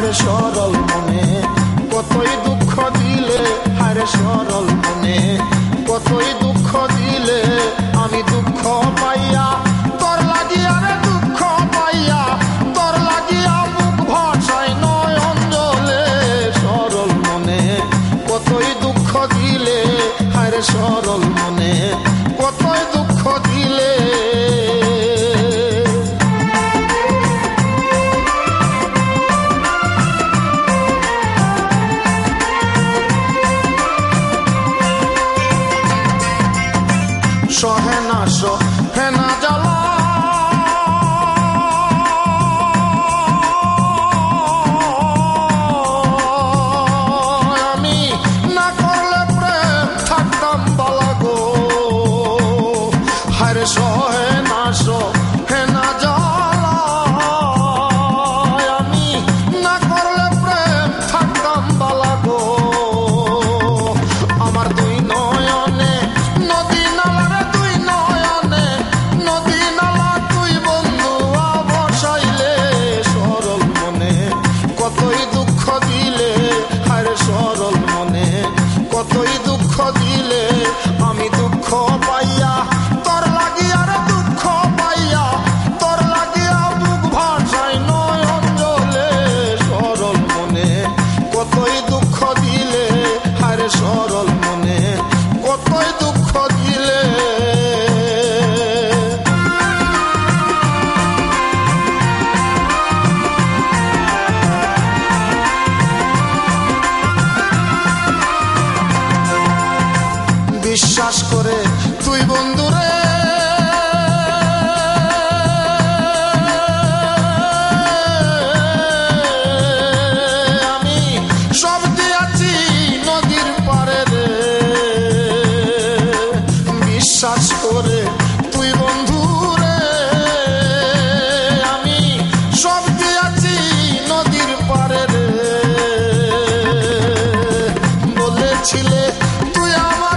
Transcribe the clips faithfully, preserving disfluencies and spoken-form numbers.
হায়রে সরল মনে কতই দুঃখ দিলে, হায়রে সরল মনে কতই দুঃখ দিলে, আমি দুঃখ পাইয়া তোর লাগিয়া রে দুঃখ পাইয়া তোর লাগিয়া মুখ ভাষায় নয়ন জলে। সরল মনে কতই দুঃখ দিলে, হায়রে সরল মনে কতই দুঃখ দিলে। সহে না সহে না জ্বালা আমি না করলে প্রেম থাকতাম বালা গো। হায়রে সহে না সহে না জ্বালা আমি না করলে প্রেম থাকতাম বালা গো। আমার দুই নয়নে নদী নালা কতই দুঃখ দিলে, হায়রে সরল মনে কতই দুঃখ দিলে, আমি দুঃখ পাইয়া তোর লাগিয়া রে দুঃখ পাইয়া তোর লাগিয়া বুক ভাষায় নয়ন জলে। সরল মনে কতই দুঃখ দিলে, হায়রে সরল মনে কতই দুঃখ দিলে। বিশ্বাস করে তুই বন্ধুরে আমি সব দিয়াছি নদীর পারে রে। বিশ্বাস করে তুই বন্ধুরে আমি সব দিয়াছি নদীর পারে রে। বলেছিলে তুই আমার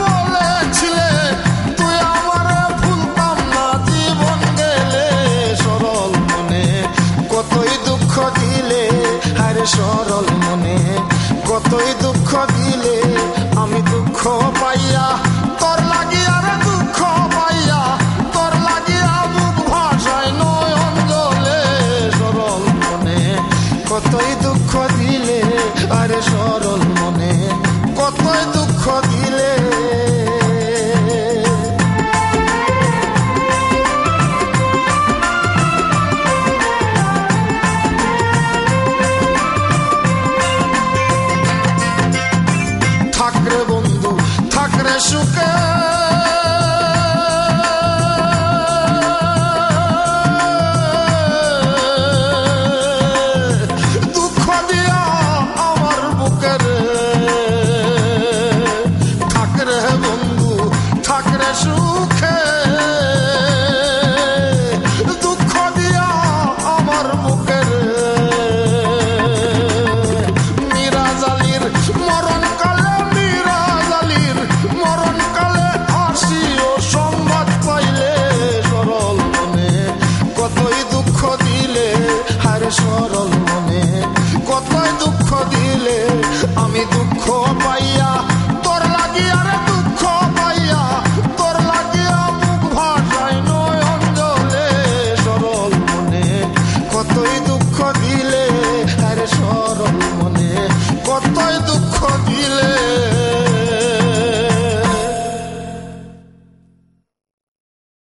সরল মনে কতই দুঃখ দিলে, আমি দুঃখ পাইয়া তোর লাগিয়া রে দুঃখ পাইয়া তোর লাগিয়া বুক ভাষায় নয়ন জলে। সরল মনে কতই দুঃখ দিলে, আরে সরল মনে কতই দুঃখ দিলে। থাকরে বন্ধু থাকরে সুখে দুঃখ দিয়া আমার বুকের। থাকরে বন্ধু থাকরে সুখে দুঃখ দিয়া আমার বুকের। মিরাজালির মরণ কালে মরণ কালে আসিও সংবাদ পাইলে। সরল মনে কতই দুঃখ দিলে, হায়রে সরল